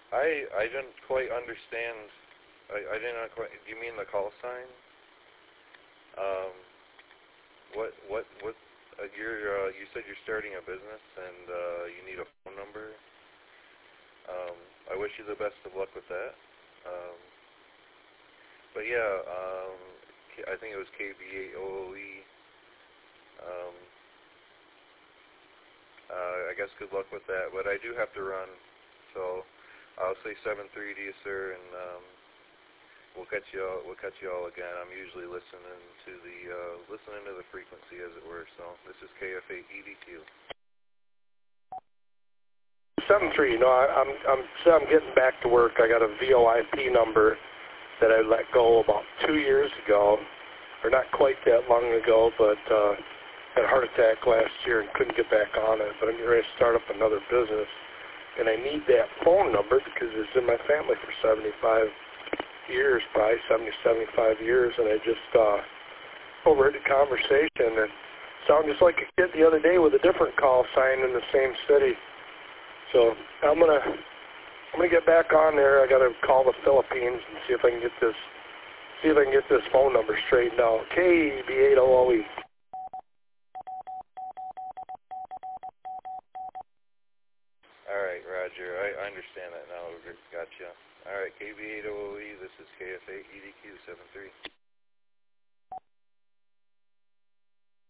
I didn't quite understand. I didn't quite. Do you mean the call sign? What? You said you're starting a business and you need a phone number. I wish you the best of luck with that. But yeah, I think it was KB8OOE. I guess good luck with that. But I do have to run, so I'll say 7-3 to you, sir, and we'll catch you all again. I'm usually listening to the frequency, as it were. So this is KF8EDQ. 7-3. No, I'm getting back to work. I got a VoIP number that I let go about 2 years ago, or not quite that long ago, but had a heart attack last year and couldn't get back on it. But I'm ready to start up another business, and I need that phone number because it's in my family for 75 years, probably 75 years, and I just overheard the conversation and sounded just like a kid the other day with a different call sign in the same city. So I'm gonna get back on there. I gotta call the Philippines and see if I can get this phone number straightened out. KB8OOE. All right, Roger. I understand that now. Gotcha. All right, KB8OOE. This is KF8EDQ 73.